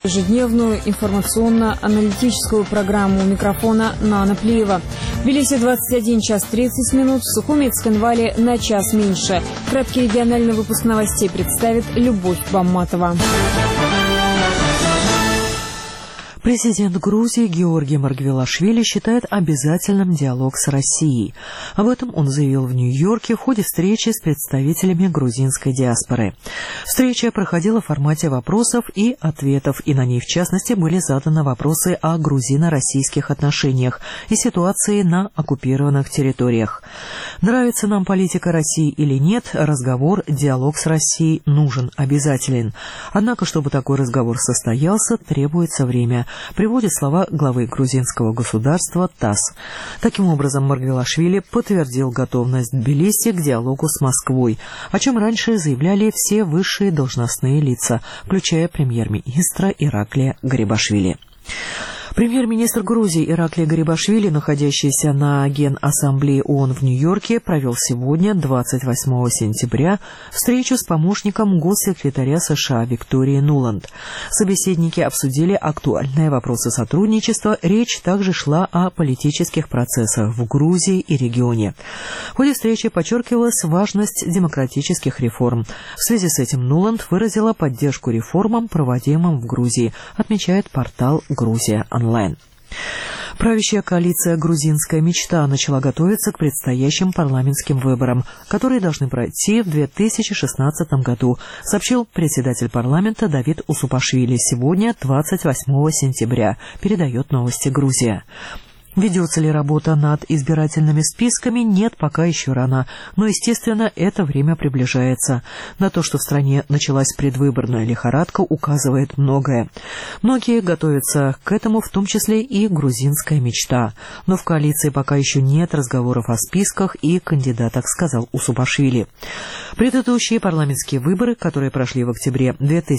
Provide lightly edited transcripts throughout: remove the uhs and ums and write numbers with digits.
Ежедневную информационно-аналитическую программу. У микрофона Нана Плиева. В Тбилиси 21 час 30 минут, в Сухуми и Цхинвале на час меньше. Краткий региональный выпуск новостей представит Любовь Бамматова. Президент Грузии Георгий Маргвелашвили считает обязательным диалог с Россией. Об этом он заявил в Нью-Йорке в ходе встречи с представителями грузинской диаспоры. Встреча проходила в формате вопросов и ответов, и на ней, в частности, были заданы вопросы о грузино-российских отношениях и ситуации на оккупированных территориях. Нравится нам политика России или нет, разговор, диалог с Россией нужен, обязателен. Однако, чтобы такой разговор состоялся, требуется время. Приводит слова главы грузинского государства ТАСС. Таким образом, Маргвелашвили подтвердил готовность Тбилиси к диалогу с Москвой, о чем раньше заявляли все высшие должностные лица, включая премьер-министра Ираклия Гарибашвили. Премьер-министр Грузии Ираклий Гарибашвили, находящийся на Генассамблее ООН в Нью-Йорке, провел сегодня, 28 сентября, встречу с помощником госсекретаря США Викторией Нуланд. Собеседники обсудили актуальные вопросы сотрудничества. Речь также шла о политических процессах в Грузии и регионе. В ходе встречи подчеркивалась важность демократических реформ. В связи с этим Нуланд выразила поддержку реформам, проводимым в Грузии, отмечает портал «Грузия онлайн». Правящая коалиция «Грузинская мечта» начала готовиться к предстоящим парламентским выборам, которые должны пройти в 2016 году, сообщил председатель парламента Давид Усупашвили сегодня, 28 сентября, передает новости «Грузия». Ведется ли работа над избирательными списками, нет, пока еще рано. Но, естественно, это время приближается. На то, что в стране началась предвыборная лихорадка, указывает многое. Многие готовятся к этому, в том числе и грузинская мечта. Но в коалиции пока еще нет разговоров о списках и кандидатах, сказал Усупашвили. Предыдущие парламентские выборы, которые прошли в октябре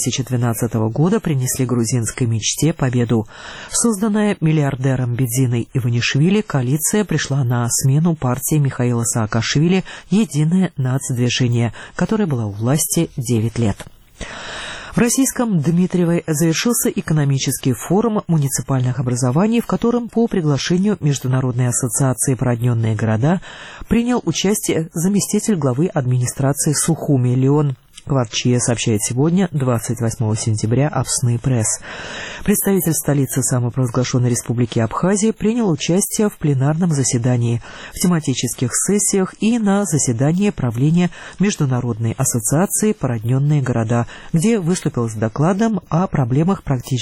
2012 года, принесли грузинской мечте победу. Созданная миллиардером Бедзиной Иванишвили, коалиция пришла на смену партии Михаила Саакашвили «Единое нацдвижение», которая была у власти 9 лет. В российском Дмитриеве завершился экономический форум муниципальных образований, в котором по приглашению Международной ассоциации «Породненные города» принял участие заместитель главы администрации Сухуми Леон Кварчия, сообщает сегодня, 28 сентября, Апсны пресс. Представитель столицы самопровозглашенной республики Абхазия принял участие в пленарном заседании, в тематических сессиях и на заседании правления Международной ассоциации «Породненные города», где выступил с докладом о проблемах практически